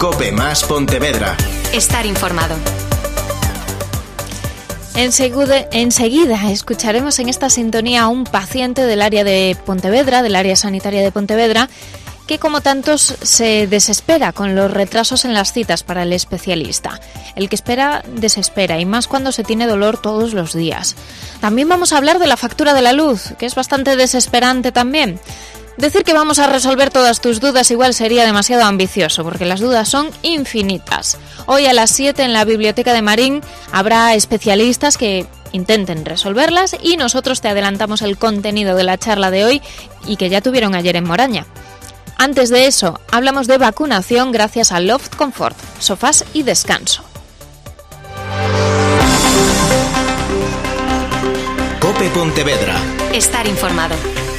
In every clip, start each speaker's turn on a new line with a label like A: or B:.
A: Cope Más Pontevedra.
B: Estar informado.
C: Enseguida escucharemos en esta sintonía a un paciente del área de Pontevedra, del área sanitaria de Pontevedra, que como tantos se desespera con los retrasos en las citas para el especialista. El que espera, desespera, y más cuando se tiene dolor todos los días. También vamos a hablar de la factura de la luz, que es bastante desesperante también. Decir que vamos a resolver todas tus dudas igual sería demasiado ambicioso, porque las dudas son infinitas. Hoy a las 7 en la Biblioteca de Marín habrá especialistas que intenten resolverlas y nosotros te adelantamos el contenido de la charla de hoy y que ya tuvieron ayer en Moraña. Antes de eso, hablamos de vacunación gracias a Loft Comfort, sofás y descanso.
A: Cope Pontevedra.
B: Estar informado.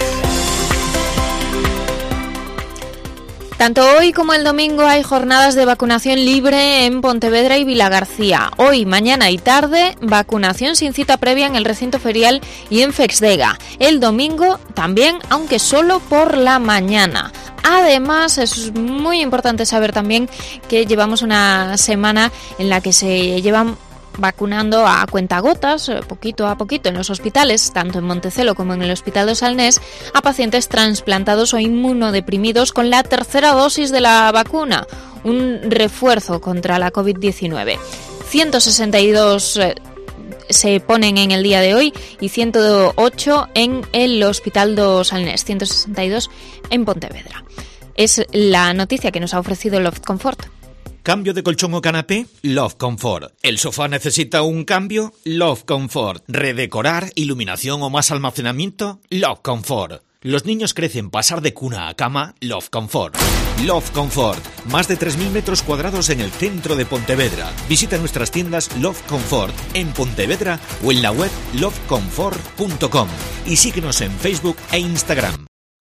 C: Tanto hoy como el domingo hay jornadas de vacunación libre en Pontevedra y Vilagarcía. Hoy, mañana y tarde, vacunación sin cita previa en el recinto ferial y en Fexdega. El domingo también, aunque solo por la mañana. Además, es muy importante saber también que llevamos una semana en la que se llevan vacunando a cuentagotas, poquito a poquito, en los hospitales, tanto en Montecelo como en el Hospital de Salnés, a pacientes trasplantados o inmunodeprimidos con la tercera dosis de la vacuna, un refuerzo contra la COVID-19. 162 se ponen en el día de hoy y 108 en el Hospital de Salnés, 162 en Pontevedra. Es la noticia que nos ha ofrecido Loft Comfort.
D: ¿Cambio de colchón o canapé? Loft Comfort. ¿El sofá necesita un cambio? Loft Comfort. ¿Redecorar, iluminación o más almacenamiento? Loft Comfort. Los niños crecen, pasar de cuna a cama, Loft Comfort. Loft Comfort. Más de 3.000 metros cuadrados en el centro de Pontevedra. Visita nuestras tiendas Loft Comfort en Pontevedra o en la web loftcomfort.com y síguenos en Facebook e Instagram.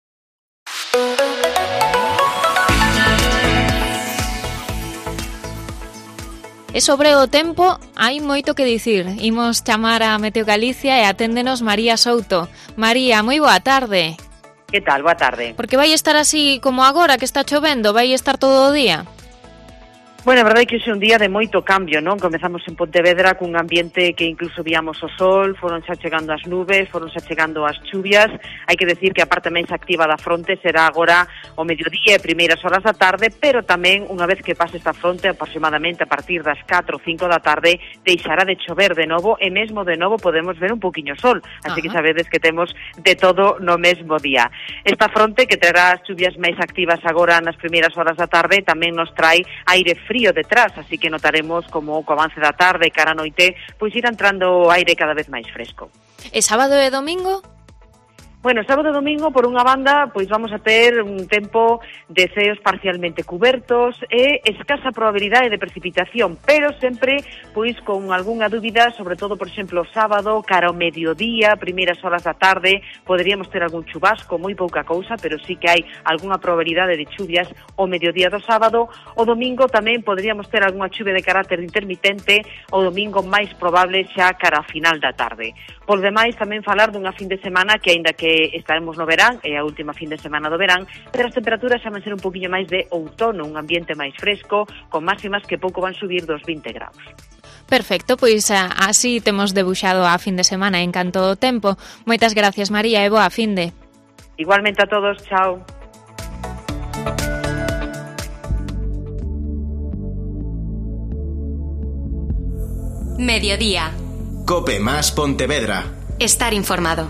C: E sobre o tempo, hai moito que dicir. Imos chamar a Meteo Galicia e aténdenos María Souto. María, moi boa tarde.
E: Que tal? Boa tarde.
C: Porque vai estar así como agora, que está chovendo, vai estar todo o día?
E: Bueno, a verdade é que hoxe é un día de moito cambio, non? Comezamos en Pontevedra cun ambiente que incluso víamos o sol, foron xa chegando as nubes, foron xa chegando as chuvias. Hai que decir que a parte máis activa da fronte será agora o mediodía e primeiras horas da tarde, pero tamén unha vez que pase esta fronte, aproximadamente a partir das 4 ou 5 da tarde, deixará de chover de novo e mesmo de novo podemos ver un poquinho sol. Así que sabedes que temos de todo no mesmo día. Esta fronte que terá as chuvias máis activas agora nas primeiras horas da tarde tamén nos trae aire frío detrás, así que notaremos como co avance da tarde cara a noite, pois irá entrando aire cada vez máis fresco.
C: E sábado e domingo?
E: Bueno, sábado e domingo, por unha banda, pois vamos a ter un tempo de ceos parcialmente cubertos e escasa probabilidade de precipitación, pero sempre pois con algunha dúbida, sobre todo, por exemplo, sábado, cara ao mediodía, primeiras horas da tarde, poderíamos ter algún chubasco, moi pouca cousa, pero sí que hai algunha probabilidade de chuvias ao mediodía do sábado. O domingo tamén poderíamos ter algunha chuvia de carácter intermitente, o domingo máis probable xa cara a final da tarde. Por demais, tamén falar dunha fin de semana que, aínda que estaremos no verán, é a última fin de semana do verán, pero as temperaturas xa van ser un poquinho máis de outono, un ambiente máis fresco, con máximas que pouco van subir dos 20 graus.
C: Perfecto, pois así temos debuxado a fin de semana en canto ao tempo. Moitas gracias, María, e boa finde.
E: Igualmente a todos, chao.
B: Mediodía.
A: Cope Más Pontevedra.
B: Estar informado.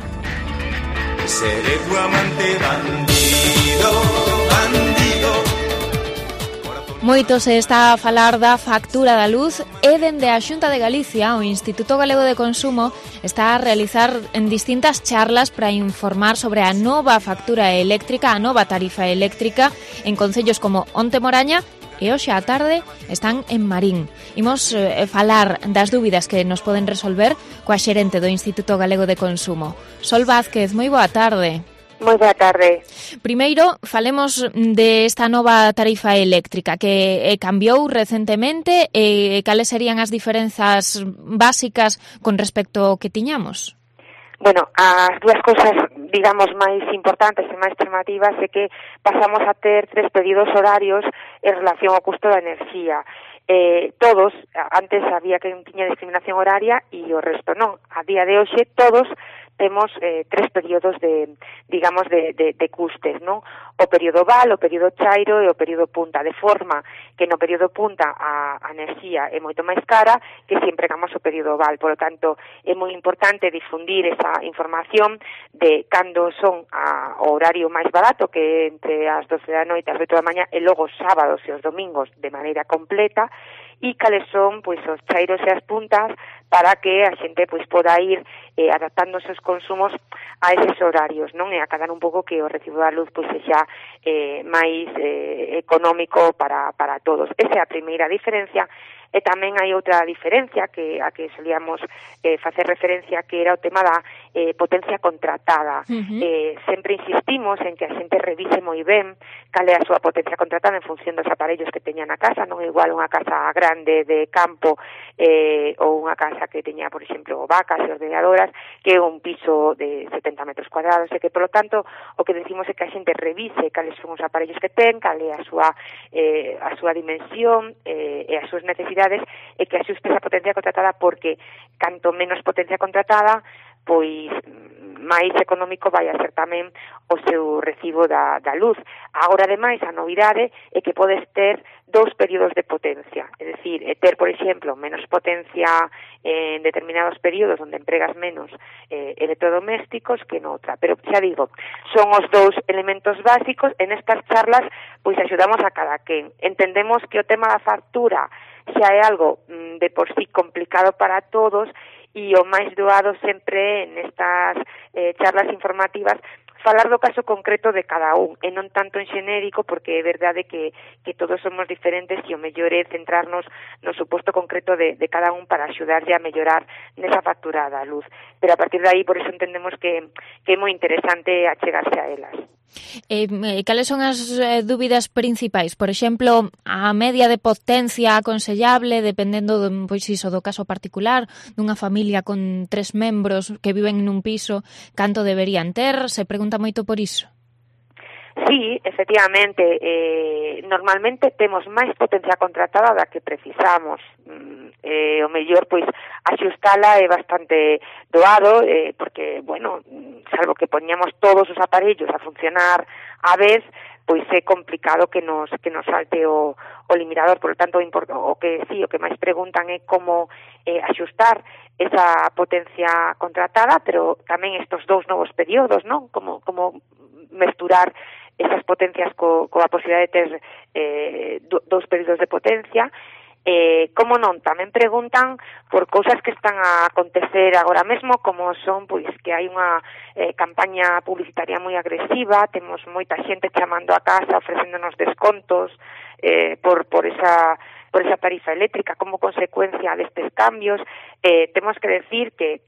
F: Seré tu amante bandido, bandido.
C: Moito se está a falar da factura da luz e dende a Xunta de Galicia o Instituto Galego de Consumo está a realizar en distintas charlas para informar sobre a nova factura eléctrica, a nova tarifa eléctrica en concellos como Onte Moraña e hoxe á tarde están en Marín. Imos falar das dúbidas que nos poden resolver coa xerente do Instituto Galego de Consumo. Sol Vázquez, moi boa tarde.
G: Moi boa tarde.
C: Primeiro, falemos desta nova tarifa eléctrica que cambiou recentemente e cales serían as diferenzas básicas con respecto ao que tiñamos?
G: Bueno, as dúas cousas, digamos, máis importantes e máis chamativas é que pasamos a ter 3 períodos horarios en relación ao custo da enerxía. Todos, antes había que non tiña discriminación horaria e o resto non. A día de hoxe todos temos 3 períodos de, digamos, de custes, non? O período val, o período chairo e o período punta, de forma que no período punta a enerxía é moito máis cara que se empregamos o período val. Por lo tanto, é moi importante difundir esa información de cando son o horario máis barato, que entre as 12 da noite e as 8 da mañá, e logo os sábados e os domingos de maneira completa, e cales son pois os chairos e as puntas para que a xente pois poda ir adaptando os seus consumos a eses horarios, non? E acadar un pouco que o recibo da luz pois sexa máis económico para todos. Esa é a primeira diferencia. E tamén hai outra diferencia a que solíamos facer referencia, que era o tema da potencia contratada. Sempre insistimos en que a xente revise moi ben cal é a súa potencia contratada en función dos aparellos que teña na casa. Non é igual unha casa grande de campo ou unha casa que teña, por exemplo, vacas e ordenadoras, que un piso de 70 metros cuadrados. E que, por lo tanto, o que decimos é que a xente revise cales son os aparellos que ten, cal é a súa dimensión e as súas necesidades, e que axuste esa potencia contratada, porque canto menos potencia contratada, pois máis económico vai a ser tamén o seu recibo da luz. Agora, ademais, a novidade é que podes ter 2 períodos de potencia, é dicir, ter, por exemplo, menos potencia en determinados períodos onde empregas menos electrodomésticos que noutra. Pero, xa digo, son os 2 elementos básicos. En estas charlas, pois, axudamos a cada quen. Entendemos que o tema da factura xa é algo de por sí complicado para todos, e o máis doado sempre nestas charlas informativas falar do caso concreto de cada un, e non tanto en xenérico, porque é verdade que todos somos diferentes, e o mellor é centrarnos no suposto concreto de cada un para axudarlle a mellorar nesa factura da luz. Pero a partir de aí, por eso entendemos que é moi interesante achegarse a elas.
C: Cales son as dúbidas principais? Por exemplo, a media de potencia aconsellable, dependendo do caso particular, dunha familia con 3 membros que viven nun piso, canto deberían ter? Se pregunta moito por iso.
G: Sí, efectivamente, normalmente temos máis potencia contratada da que precisamos. O mellor, pois, axustala é bastante doado, porque, bueno, salvo que poñamos todos os aparellos a funcionar á vez, pois é complicado que nos salte o limitador. Por lo tanto, o que máis preguntan é como axustar esa potencia contratada, pero tamén estos 2 novos períodos, non? Como mesturar esas potencias coa posibilidade de ter 2 períodos de potencia. Como non, tamén preguntan por cousas que están a acontecer agora mesmo, como son, pois, que hai unha campaña publicitaria moi agresiva, temos moita xente chamando a casa ofrecéndonos descontos por esa tarifa eléctrica como consecuencia destes cambios. Temos que decir que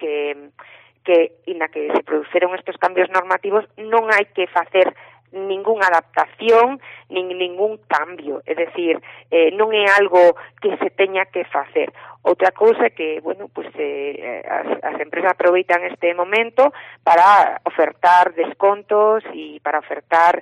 G: na que se produceron estos cambios normativos non hai que facer ningunha adaptación nin ningún cambio, é dicir, non é algo que se teña que facer. Outra cousa é que, bueno, pues as empresas aproveitan este momento para ofertar descontos e para ofertar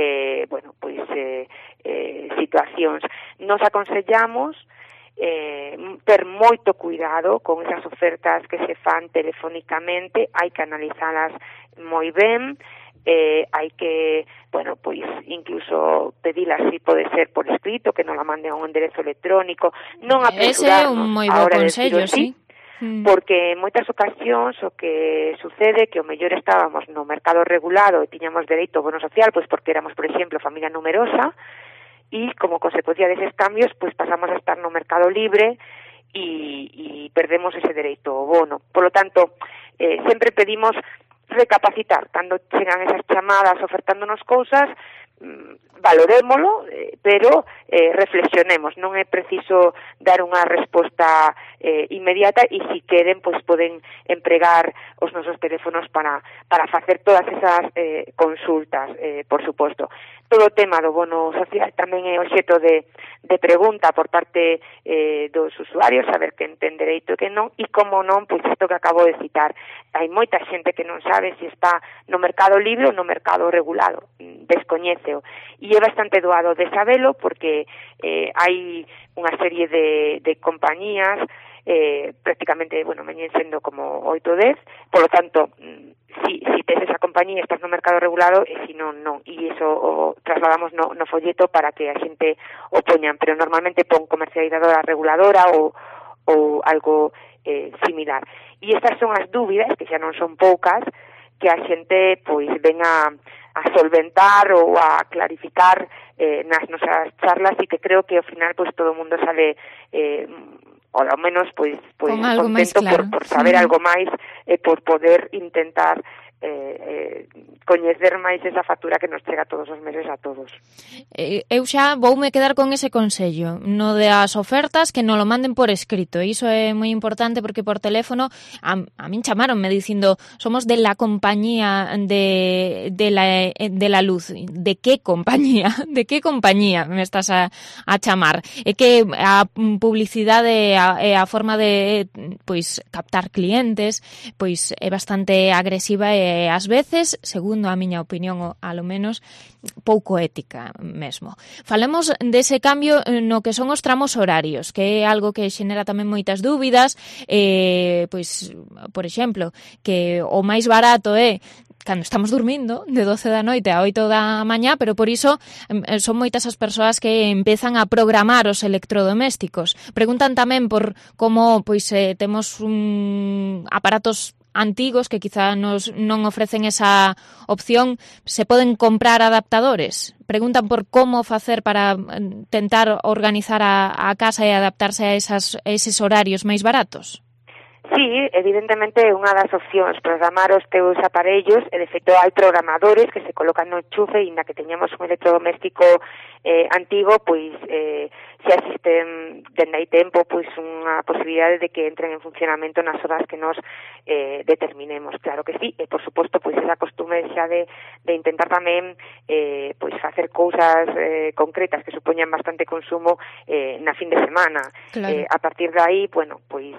G: situacións. Nos aconsellamos ter moito cuidado con esas ofertas que se fan telefónicamente, hai que analizalas moi ben, hai que, bueno, pois incluso pedilas si pode ser por escrito, que non la manden a un enderezo electrónico, non apresurarnos.
C: Ese é un moi bo consello, sí.
G: Porque en moitas ocasións o que sucede que o mellor estábamos no mercado regulado e tiñamos dereito ao bono social, pois porque éramos, por exemplo, familia numerosa, e como consecuencia deses cambios, pois pasamos a estar no mercado libre e perdemos ese dereito ao bono. Por lo tanto, sempre pedimos recapacitar cando chegan esas chamadas ofertándonos cousas, valorémolo, pero reflexionemos, non é preciso dar unha resposta inmediata, e se queren, pois poden empregar os nosos teléfonos para facer todas esas consultas, por suposto. Todo o tema do bono social tamén é obxecto de pregunta por parte dos usuarios, saber que ten dereito e que non, e como non, pois isto que acabo de citar. Hai moita xente que non sabe se está no mercado libre ou no mercado regulado, descoñéceo, e é bastante doado de sabelo porque hai unha serie de compañías, prácticamente, veñen sendo como 8 ou 10, polo tanto, si tes esa compañía estás no mercado regulado, e si non, non, e iso o trasladamos no folleto para que a xente o poñan, pero normalmente pon comercializadora reguladora ou algo similar. E estas son as dúbidas, que xa non son poucas, que a xente pois ven a solventar ou a clarificar nas nosas charlas, e que creo que ao final pois todo o mundo sale ou ao menos pois contento claro. por saber algo máis e por poder intentar coñecer máis esa factura que nos chega todos os meses a todos.
C: Eu xa voume quedar con ese consello, no de as ofertas, que non lo manden por escrito. Iso é moi importante porque por teléfono a min chamaronme dicindo somos de la compañía de la luz. De que compañía? De que compañía me estás a chamar? É que a publicidade e a forma de pois captar clientes pois é bastante agresiva e ás veces, segundo a miña opinión, a lo menos, pouco ética mesmo. Falemos dese cambio no que son os tramos horarios, que é algo que xenera tamén moitas dúbidas, pois, por exemplo, que o máis barato é cando estamos dormindo, de 12 da noite a 8 da mañá, pero por iso son moitas as persoas que empezan a programar os electrodomésticos. Preguntan tamén por como pois temos aparatos antigos que quizá non ofrecen esa opción, se poden comprar adaptadores. Preguntan por como facer para tentar organizar a casa e adaptarse a eses horarios máis baratos.
G: Sí, evidentemente é unha das opcións programar os teus aparellos, e de feito hai programadores que se colocan no enchufe e na que teñamos un electrodoméstico antigo, pois se existen dende hai tempo pois unha posibilidade de que entren en funcionamento nas horas que nos determinemos, claro que sí, e por suposto pois esa costume xa de intentar tamén pois facer cousas concretas que supoñan bastante consumo na fin de semana. Claro. A partir de aí, pois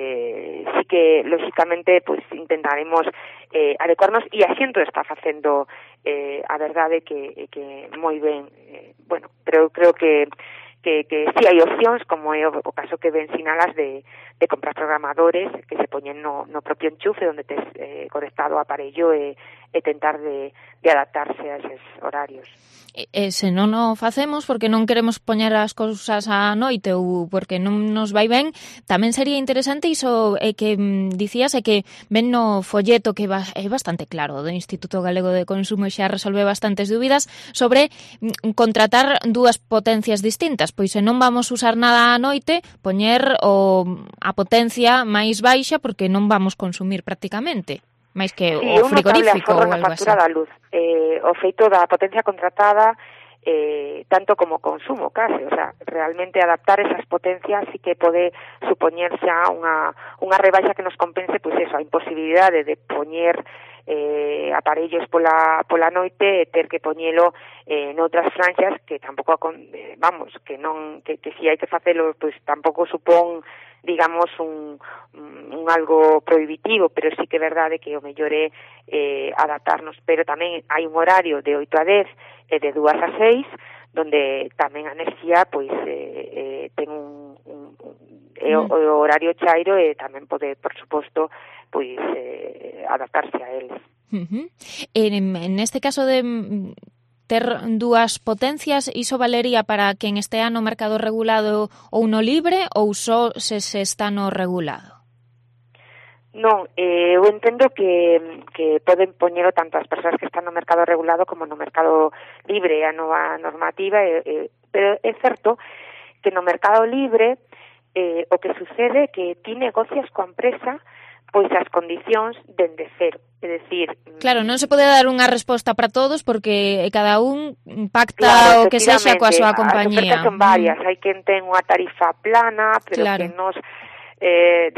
G: sí que lógicamente pois intentaremos adecuarnos, e a xente está facendo a verdade que moi ben, pero creo que si hai opcións, como é o caso que ben sinalas de comprar programadores que se poñen no propio enchufe onde tes conectado o aparello e tentar de adaptarse a eses horarios.
C: Se non o facemos porque non queremos poñer as cousas á noite ou porque non nos vai ben, tamén sería interesante iso que dicías, é que ven no folleto que é bastante claro do Instituto Galego de Consumo, xa resolve bastantes dúbidas sobre contratar dúas potencias distintas, pois se non vamos usar nada á noite, poñer a potencia máis baixa porque non vamos consumir prácticamente. máis que o frigorífico ou algo así.
G: Da luz. O feito da potencia contratada tanto como consumo, case, o sea, realmente adaptar esas potencias sí que pode supoñer xa unha rebaixa que nos compense, pois eso, a imposibilidade de poñer aparellos pola noite e ter que poñelo noutras franxas que tampouco que si hai que facelo, pois tampouco supón digamos un algo prohibitivo, pero sí que é verdade que o mellor é adaptarnos, pero tamén hai un horario de 8 a 10 e de 2 a 6 donde tamén a enerxía pois ten o horario chairo e tamén pode, por suposto, pois adaptarse a él.
C: En este caso de ter dúas potencias, iso valería para quen estea no mercado regulado ou no libre, ou só se está no regulado?
G: Non, eu entendo que poden poñelo tanto as persoas que están no mercado regulado como no mercado libre, a nova normativa, pero é certo que no mercado libre o que sucede é que ti negocias coa empresa pois as condicións dende cero, é dicir...
C: Claro, non se pode dar unha resposta para todos porque cada un pacta o que sexa coa súa compañía.
G: As ofertas son varias, hai quen ten unha tarifa plana, pero que nos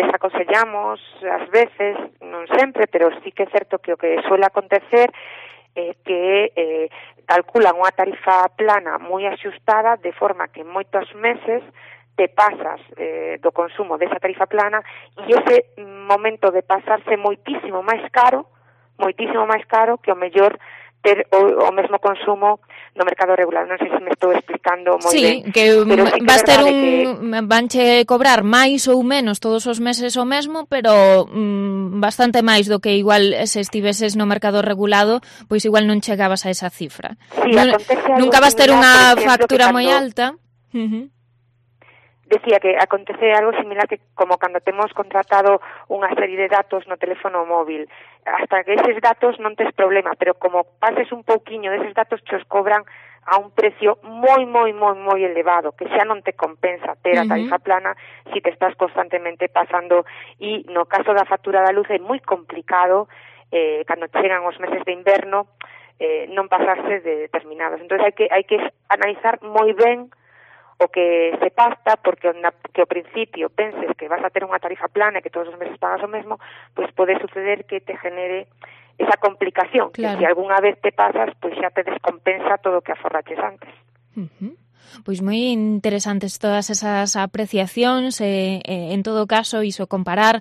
G: desaconsellamos ás veces, non sempre, pero sí que é certo que o que suele acontecer que calculan unha tarifa plana moi axustada, de forma que en moitos meses te pasas do consumo desa tarifa plana, e ese momento de pasarse moitísimo máis caro que o mellor ter o mesmo consumo no mercado regulado. Non sei se me estou explicando moi ben.
C: Sí, que vas ter vanche cobrar máis ou menos todos os meses o mesmo, pero bastante máis do que igual se estiveses no mercado regulado, pois igual non chegabas a esa cifra.
G: Sí,
C: nunca vas ter unha factura moi alta.
G: Decía que acontece algo similar que como cando temos contratado unha serie de datos no teléfono móvil. Hasta que eses datos non tes problema, pero como pases un pouquiño deses datos, os cobran a un precio moi elevado, que xa non te compensa ter a tarifa plana si te estás constantemente pasando. E no caso da factura da luz é moi complicado, cando chegan os meses de inverno, non pasarse de determinados. Entón hai que analizar moi ben o que se pasta, porque que ao principio penses que vas a ter unha tarifa plana e que todos os meses pagas o mesmo, pois pode suceder que te genere esa complicación, claro. Que se algunha vez te pasas, pois xa te descompensa todo o que aforraches antes.
C: Pois moi interesantes todas esas apreciacións, en todo caso, iso comparar,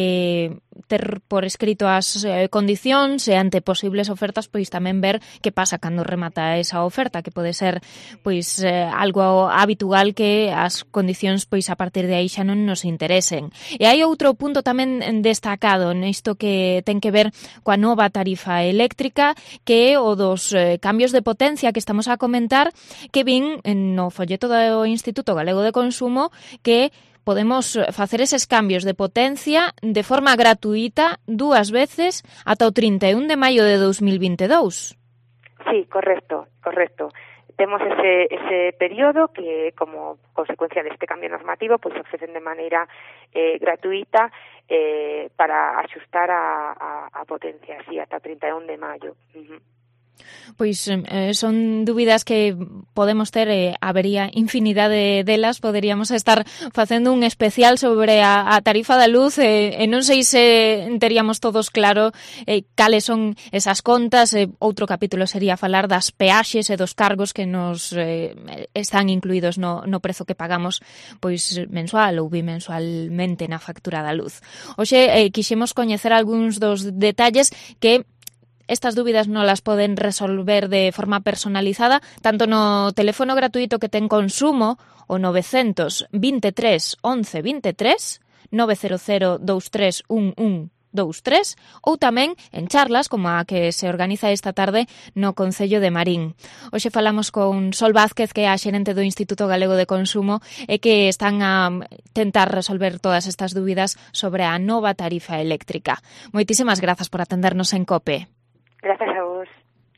C: ter por escrito as condicións e ante posibles ofertas, pois tamén ver que pasa cando remata esa oferta, que pode ser pois algo habitual que as condicións pois a partir de aí xa non nos interesen. E hai outro punto tamén destacado nisto que ten que ver coa nova tarifa eléctrica, que é o dos cambios de potencia que estamos a comentar, que vin no folleto do Instituto Galego de Consumo, que podemos facer eses cambios de potencia de forma gratuita 2 veces ata o 31 de maio de 2022.
G: Sí, correcto. Temos ese período que, como consecuencia deste cambio normativo, pues se ofrecen de maneira gratuita para axustar a potencia, así, ata o 31 de maio.
C: Pois son dúbidas que podemos ter, habería infinidade delas, poderíamos estar facendo un especial sobre a tarifa da luz, e non sei se teríamos todos claro cales son esas contas. Outro capítulo sería falar das peaxes e dos cargos que nos están incluídos no prezo que pagamos pois mensual ou bimensualmente na factura da luz. Hoxe quixemos coñecer algúns dos detalles que estas dúbidas non las poden resolver de forma personalizada, tanto no teléfono gratuito que ten Consumo, o 923 11 23, 900 23 11 23, ou tamén en charlas como a que se organiza esta tarde no Concello de Marín. Hoxe falamos con Sol Vázquez, que é a xerente do Instituto Galego de Consumo, e que están a tentar resolver todas estas dúbidas sobre a nova tarifa eléctrica. Moitísimas grazas por atendernos en COPE.
G: Gracias a vos.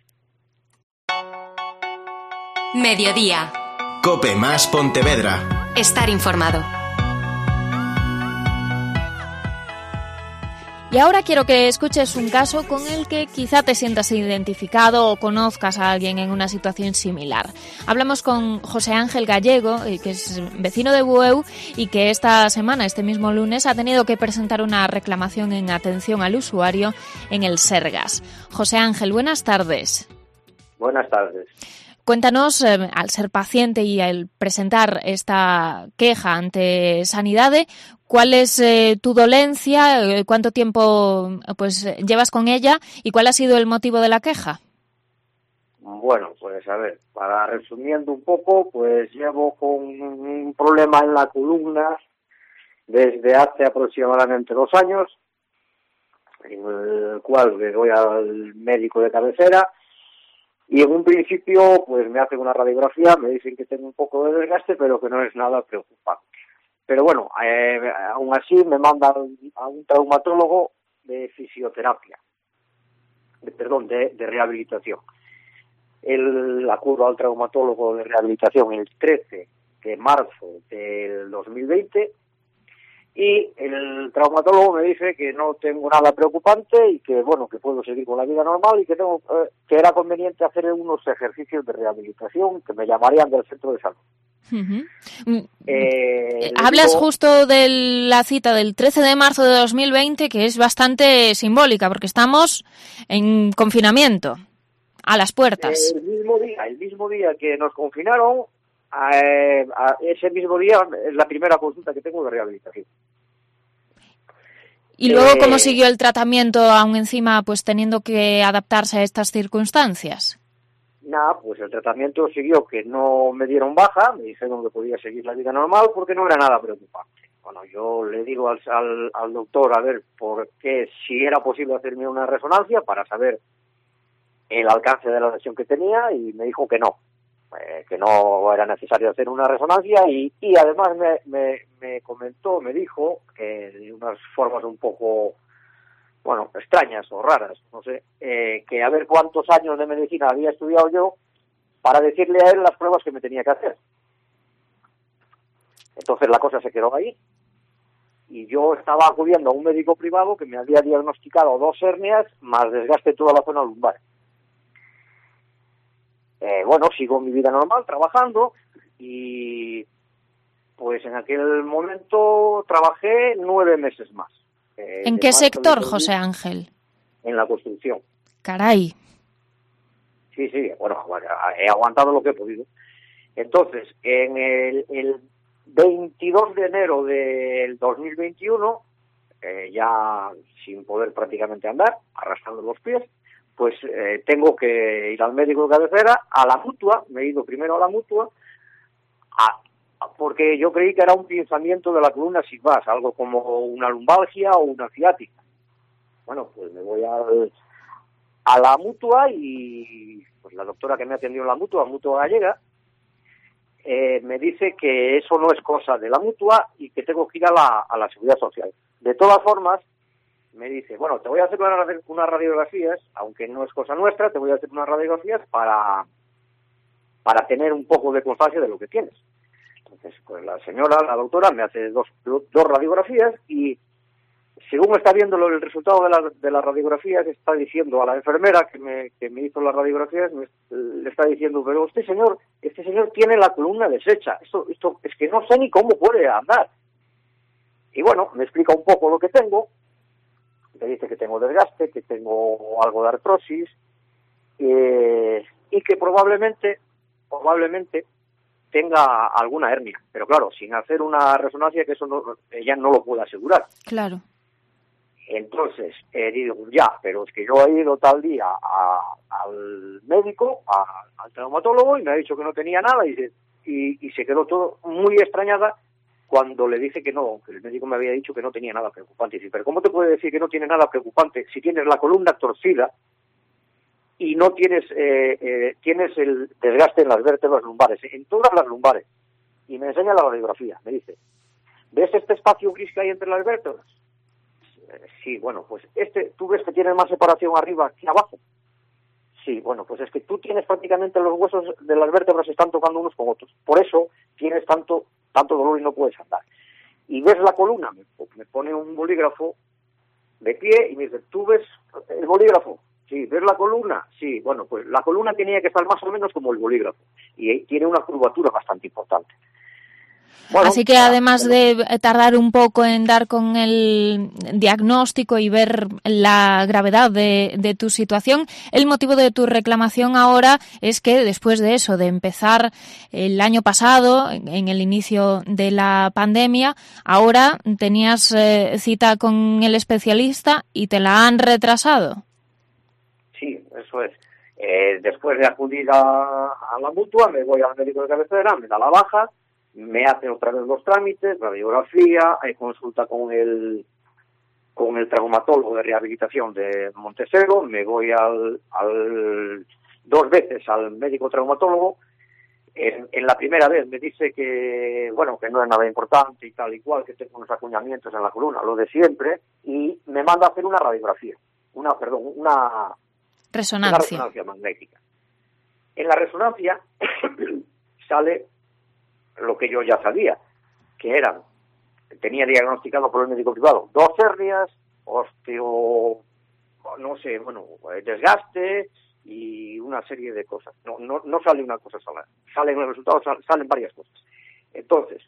B: Mediodía.
A: COPE más Pontevedra.
B: Estar informado.
C: Y ahora quiero que escuches un caso con el que quizá te sientas identificado o conozcas a alguien en una situación similar. Hablamos con José Ángel Gallego, que es vecino de Bueu y que esta semana, este mismo lunes, ha tenido que presentar una reclamación en atención al usuario en el Sergas. José Ángel, buenas tardes.
H: Buenas tardes.
C: Cuéntanos, al ser paciente y al presentar esta queja ante Sanidade, ¿cuál es tu dolencia? ¿Cuánto tiempo pues llevas con ella? ¿Y cuál ha sido el motivo de la queja?
H: Bueno, pues a ver, para resumiendo un poco, pues llevo con un problema en la columna desde hace aproximadamente 2 años, en el cual me voy al médico de cabecera. Y en un principio, pues me hacen una radiografía, me dicen que tengo un poco de desgaste, pero que no es nada preocupante. Pero bueno, aún así me mandan a un traumatólogo de fisioterapia, de rehabilitación. Acudo al traumatólogo de rehabilitación el 13 de marzo del 2020 y el traumatólogo me dice que no tengo nada preocupante y que bueno, que puedo seguir con la vida normal y que que era conveniente hacer unos ejercicios de rehabilitación que me llamarían del centro de salud.
C: Uh-huh. Hablas justo de la cita del 13 de marzo de 2020, que es bastante simbólica porque estamos en confinamiento. a las puertas.
H: El mismo día que nos confinaron, ese mismo día es la primera consulta que tengo de rehabilitación.
C: ¿Y luego cómo siguió el tratamiento, aún encima pues teniendo que adaptarse a estas circunstancias?
H: Nada, pues el tratamiento siguió que no me dieron baja, me dijeron que podía seguir la vida normal porque no era nada preocupante. Bueno, yo le digo al doctor a ver por qué, si era posible hacerme una resonancia para saber el alcance de la lesión que tenía, y me dijo que no era necesario hacer una resonancia, y además me comentó, me dijo, de unas formas un poco, bueno, extrañas o raras, no sé, que a ver cuántos años de medicina había estudiado yo para decirle a él las pruebas que me tenía que hacer. Entonces la cosa se quedó ahí, y yo estaba acudiendo a un médico privado que me había diagnosticado 2 hernias más desgaste de toda la zona lumbar. Bueno, sigo mi vida normal, trabajando, y pues en aquel momento trabajé 9 meses más.
C: ¿En qué sector, José Ángel?
H: En la construcción.
C: Caray.
H: Sí, bueno, he aguantado lo que he podido. Entonces, en el 22 de enero del 2021, ya sin poder prácticamente andar, arrastrando los pies, pues tengo que ir al médico de cabecera, a la Mutua. Me he ido primero a la Mutua, porque yo creí que era un pinzamiento de la columna sin más, algo como una lumbalgia o una ciática. Bueno, pues me voy a la Mutua, y pues la doctora que me atendió en la Mutua gallega, me dice que eso no es cosa de la Mutua y que tengo que ir a la Seguridad Social. De todas formas, me dice, bueno, te voy a hacer unas radiografías, aunque no es cosa nuestra, te voy a hacer unas radiografías para tener un poco de constancia de lo que tienes. Entonces, pues la doctora, me hace dos radiografías, y según está viendo el resultado de las radiografías, está diciendo a la enfermera que me hizo las radiografías, le está diciendo, pero este señor tiene la columna deshecha, esto es que no sé ni cómo puede andar. Y bueno, me explica un poco lo que tengo. Me dice que tengo desgaste, que tengo algo de artrosis, y que probablemente tenga alguna hernia. Pero claro, sin hacer una resonancia, que eso ella no lo puede asegurar.
C: Claro.
H: Entonces, digo, ya, pero es que yo he ido tal día al médico, al traumatólogo, y me ha dicho que no tenía nada, y se quedó todo muy extrañada cuando le dice que no, que el médico me había dicho que no tenía nada preocupante. Y dice, pero ¿cómo te puede decir que no tiene nada preocupante si tienes la columna torcida y no tienes el desgaste en las vértebras lumbares, en todas las lumbares? Y me enseña la radiografía, me dice, ¿ves este espacio gris que hay entre las vértebras? Sí, bueno, pues ¿tú ves que tiene más separación arriba que abajo? Sí, bueno, pues es que tú tienes prácticamente los huesos de las vértebras se están tocando unos con otros. Por eso tienes tanto dolor y no puedes andar. Y ves la columna, me pone un bolígrafo de pie y me dice, ¿tú ves el bolígrafo? Sí. ¿Ves la columna? Sí. Bueno, pues la columna tenía que estar más o menos como el bolígrafo, y tiene una curvatura bastante importante. Bueno,
C: así que además de tardar un poco en dar con el diagnóstico y ver la gravedad de tu situación, el motivo de tu reclamación ahora es que después de eso, de empezar el año pasado, en el inicio de la pandemia, ahora tenías cita con el especialista y te la han retrasado.
H: Sí, eso es. Después de acudir a la Mutua, me voy al médico de cabecera, me da la baja, me hacen otra vez los trámites, radiografía, hay consulta con el traumatólogo de rehabilitación de Montesero, me voy 2 veces al médico traumatólogo. En la primera vez me dice que, bueno, que no es nada importante y tal y cual, que tengo unos acuñamientos en la columna, lo de siempre, y me manda a hacer una radiografía, una resonancia magnética. En la resonancia sale lo que yo ya sabía, que tenía diagnosticado por el médico privado 2 hernias, desgaste y una serie de cosas. No sale una cosa sola, salen los resultados, salen varias cosas. Entonces,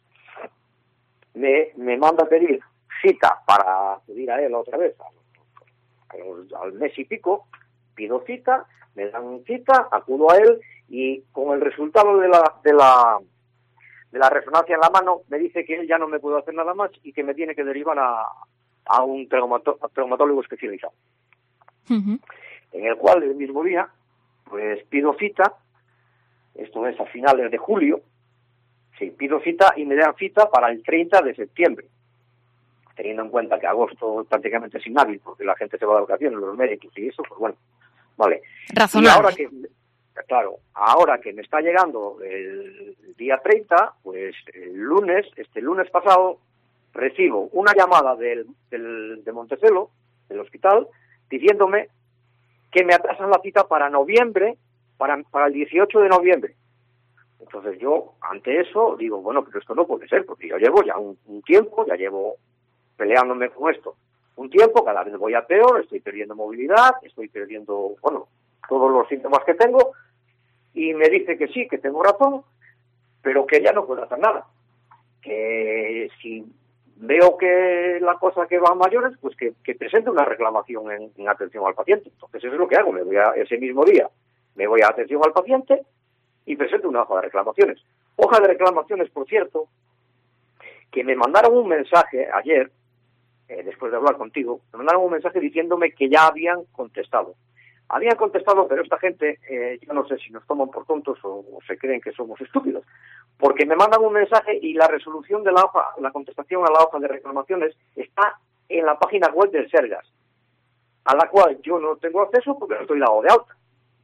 H: me manda a pedir cita para acudir a él otra vez, al mes y pico, pido cita, me dan cita, acudo a él y con el resultado de la resonancia en la mano me dice que él ya no me puede hacer nada más y que me tiene que derivar a un traumatólogo especializado.
C: Uh-huh.
H: En el cual el mismo día pues pido cita, esto es a finales de julio, sí, pido cita y me dan cita para el 30 de septiembre, teniendo en cuenta que agosto prácticamente es inhábil porque la gente se va de vacaciones, los médicos y eso, pues bueno, vale.
C: Razonable.
H: Y ahora que me está llegando el día 30, pues este lunes pasado, recibo una llamada de Montecelo, del hospital, diciéndome que me atrasan la cita para noviembre, para el 18 de noviembre. Entonces yo, ante eso, digo, bueno, pero esto no puede ser, porque yo llevo ya un tiempo, ya llevo peleándome con esto un tiempo, cada vez voy a peor, estoy perdiendo movilidad, estoy perdiendo, bueno, todos los síntomas que tengo, y me dice que sí, que tengo razón, pero que ya no puedo hacer nada. Que si veo que la cosa que va a mayores, pues que presente una reclamación en atención al paciente. Entonces eso es lo que hago, ese mismo día me voy a atención al paciente y presento una hoja de reclamaciones. Hoja de reclamaciones, por cierto, que me mandaron un mensaje ayer, después de hablar contigo, me mandaron un mensaje diciéndome que ya habían contestado. Habían contestado, pero esta gente, yo no sé si nos toman por tontos o se creen que somos estúpidos, porque me mandan un mensaje y la resolución de la hoja, la contestación a la hoja de reclamaciones está en la página web del Sergas, a la cual yo no tengo acceso porque no estoy dado de alta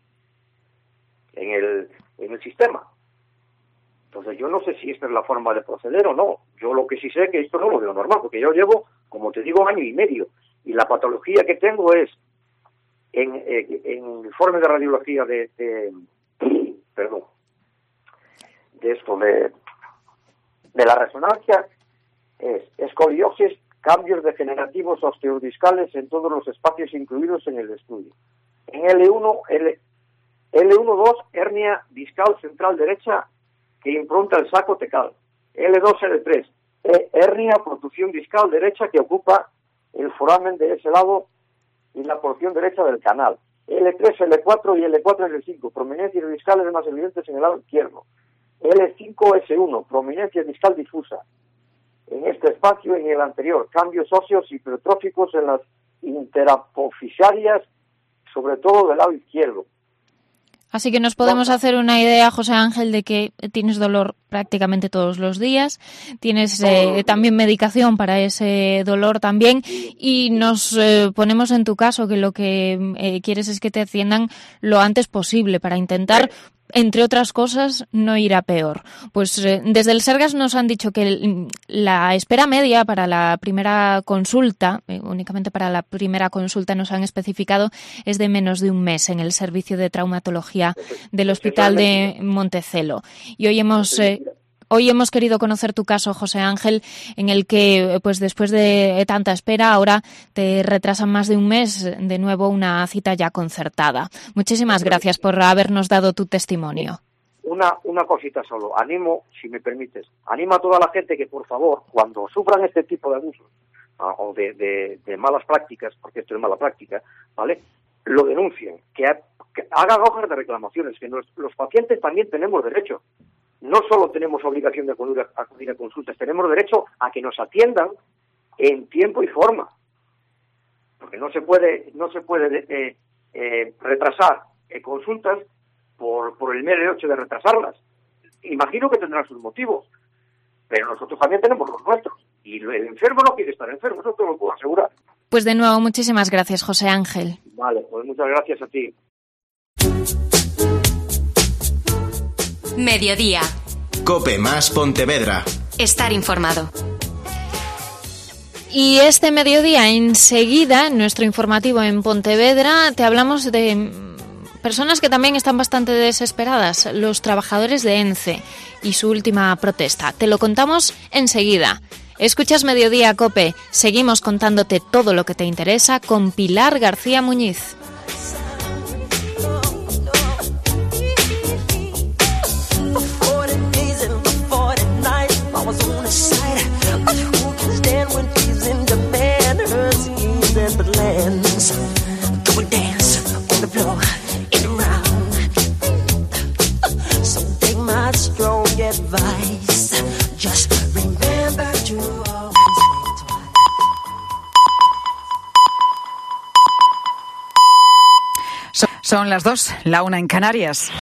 H: en el sistema. Entonces yo no sé si esta es la forma de proceder o no. Yo lo que sí sé es que esto no lo veo normal, porque yo llevo, como te digo, 1 año y medio, y la patología que tengo es en informe de radiología de la resonancia, es escoliosis, cambios degenerativos osteodiscales en todos los espacios incluidos en el estudio. En L1-2, hernia discal central derecha que impronta el saco tecal. L2-L3, hernia protrusión discal derecha que ocupa el foramen de ese lado y la porción derecha del canal. L3, L4 y L4, L5, prominencias discales más evidentes en el lado izquierdo. L5, S1, prominencia discal difusa en este espacio y en el anterior. Cambios óseos hipertróficos en las interapofisarias, sobre todo del lado izquierdo.
C: Así que nos podemos hacer una idea, José Ángel, de que tienes dolor prácticamente todos los días, tienes también medicación para ese dolor también, y nos ponemos en tu caso que lo que quieres es que te atiendan lo antes posible para intentar, entre otras cosas, no ir a peor. Pues desde el Sergas nos han dicho que la espera media para la primera consulta, únicamente para la primera consulta nos han especificado, es de menos de un mes en el servicio de traumatología del Hospital de Montecelo. Y hoy hemos querido conocer tu caso, José Ángel, en el que, pues después de tanta espera, ahora te retrasan más de un mes, de nuevo una cita ya concertada. Muchísimas gracias por habernos dado tu testimonio.
H: Una cosita solo, animo, si me permites, animo a toda la gente que, por favor, cuando sufran este tipo de abusos o de malas prácticas, porque esto es mala práctica, ¿vale?, lo denuncien, que hagan hojas de reclamaciones, que los pacientes también tenemos derecho. No solo tenemos obligación de acudir a consultas, tenemos derecho a que nos atiendan en tiempo y forma. Porque no se puede retrasar consultas por el mero hecho de retrasarlas. Imagino que tendrán sus motivos, pero nosotros también tenemos los nuestros. Y el enfermo no quiere estar enfermo, eso te lo puedo asegurar.
C: Pues de nuevo, muchísimas gracias, José Ángel.
H: Vale, pues muchas gracias a ti.
B: Mediodía.
A: COPE más Pontevedra.
B: Estar informado.
C: Y este mediodía, enseguida, en nuestro informativo en Pontevedra, te hablamos de personas que también están bastante desesperadas, los trabajadores de ENCE y su última protesta. Te lo contamos enseguida. Escuchas Mediodía COPE. Seguimos contándote todo lo que te interesa con Pilar García Muñiz.
I: Go and dance on the floor in the Son las 2, la 1 en Canarias.